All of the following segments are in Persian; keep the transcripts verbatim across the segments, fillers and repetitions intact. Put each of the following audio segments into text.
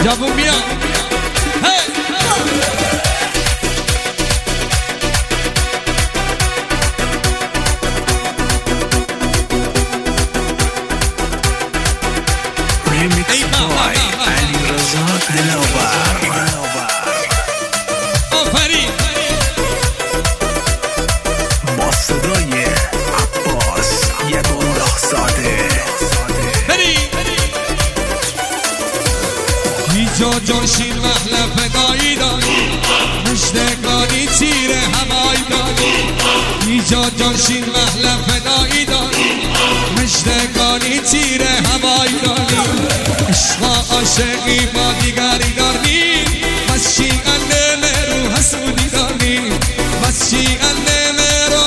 جابون بیا ریمیکس بای علیرضا دلاور. آفرین با صدای عباس یدالله زاده. ایجا جانشین محل فدایی داری، مشتقانی تیر هوایی داری. ایجا جانشین محل فدایی داری، مشتقانی تیر هوایی داری. عشق عاشقی با دیگری داری، بس چی انده رو حسودی داری، بس چی انده رو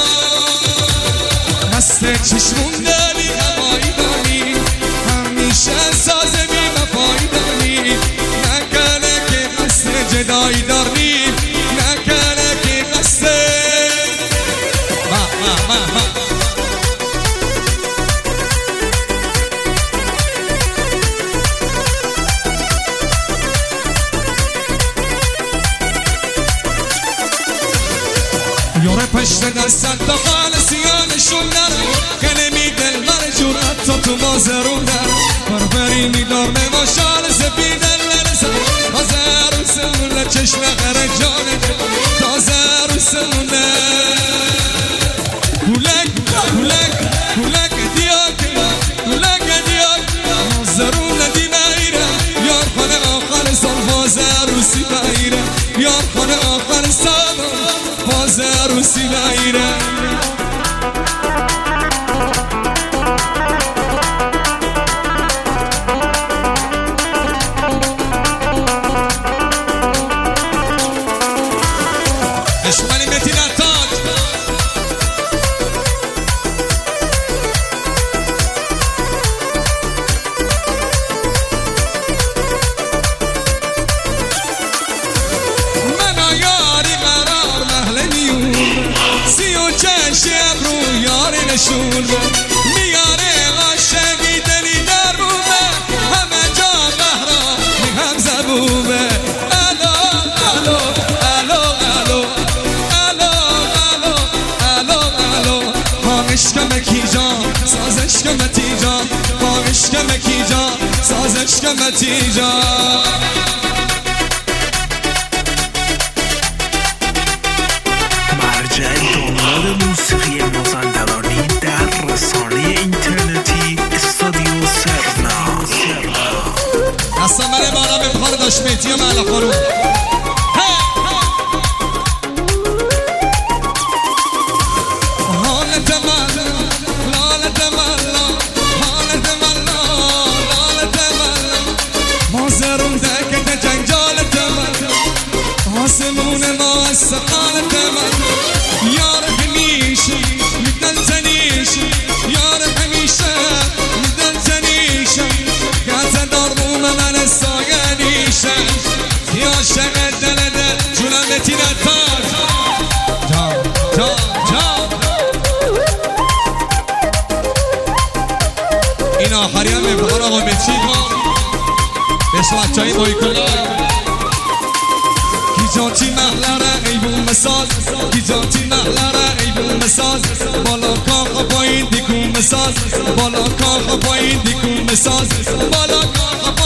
مست چشمون داری هوایی داری. همیشه ساز بی وفایی داری، نکنه که قصد جدایی داری، نکنه که قصد ما ما ما ما یاره پشت دستت تا خالصیانشون نره، کلمی دل بر جورت تا تو بازرون نره. فرفری میدار نماشال سپیدن لرزن، تازه عروسمونه چشم غره جانه تازه عروسمونه. کولک کولک کولک دیاک کولک دیاک زرون دی میره، یار خانه آخر سال باز عروسی میره، یار خانه آخر سال باز عروسی میره. اشمالی متین تاج من یاری قرار محل میون، سی و چشم رو یاری نشون میاره عاشقی دلی دربومه، همه جا بهرا هم زبومه. الو الو الو الو الو الو الو الو عشقم کی جان ساز عشقم تی جان، با عشقم کی جان ساز عشقم تی جان. مرجع دانلود موسیقی مازندرانی در رسانه اینترنتی استودیو سرنا. اصلا من بالا به بخار داشمیتی و محل خورو حالت من لالت من حالت من لالت من مازرون دکت جنجالت من آسمون ما استقالت من. یار همیشه میدن زنیشه، یار همیشه میدن زنیشه، گازه دارموم من ساگنیشه. یا عاشق دل دل جونم بتینه تاج جا جا جا. این آخری هم امتحان آقا مچی ما بهش بچه های مایی کنی کی جانتی محلره ایبون مساز، کی جانتی محلره ایبون مساز. بالا کاخ پایین دیکون مساز، بالا کاخ پایین دیکون مساز، بالا کاخ